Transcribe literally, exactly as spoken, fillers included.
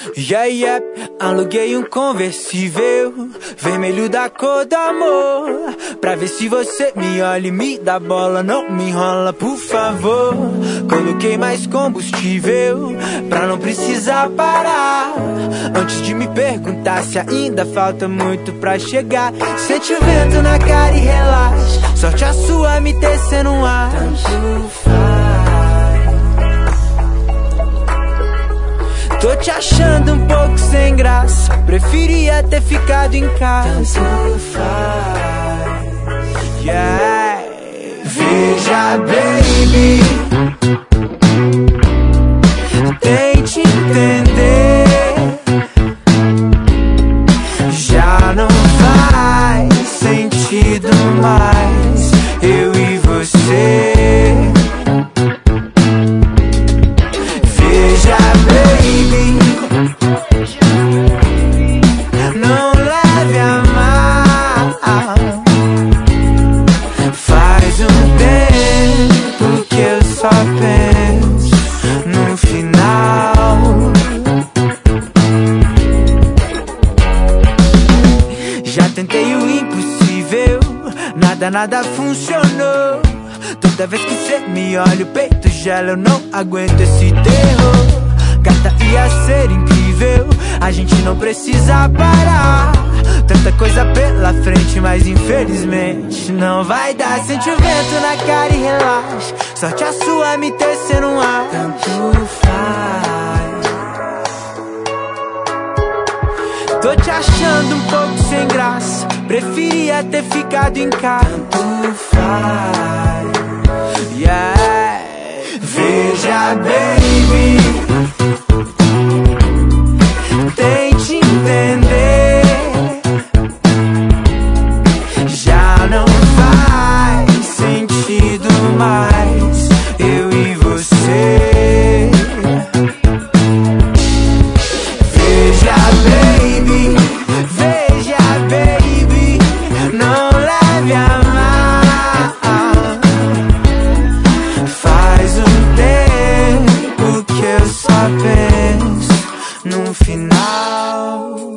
Yeah, yeah, aluguei um conversível vermelho da cor do amor, pra ver se você me olha e me dá bola. Não me enrola, por favor. Coloquei mais combustível pra não precisar parar, antes de me perguntar se ainda falta muito pra chegar. Sente o vento na cara e relaxa, sorte a sua me tecendo um ar. Tanto faz. Tô te achando um pouco sem graça, preferia ter ficado em casa. Tanto faz. Yeah. Veja, baby, tente entender, já não faz sentido mais eu e você. Veja, baby, não leve a mal. Faz um tempo que eu só penso no final. Já tentei o impossível, nada, nada funcionou. Toda vez que cê me olha o peito gela, eu não aguento esse terror. Gata, ia ser incrível, a gente não precisa parar. Tanta coisa pela frente, mas infelizmente não vai dar. Sente o vento na cara e relaxa, sorte a sua me tecendo um ar. Tanto faz. Tô te achando um pouco sem graça, preferia ter ficado em casa. Tanto faz. Yeah. Veja, baby, tente entender, já não faz sentido mais eu e você. Veja, baby, veja, baby, não leve a mal. Faz um tempo que eu só penso no final.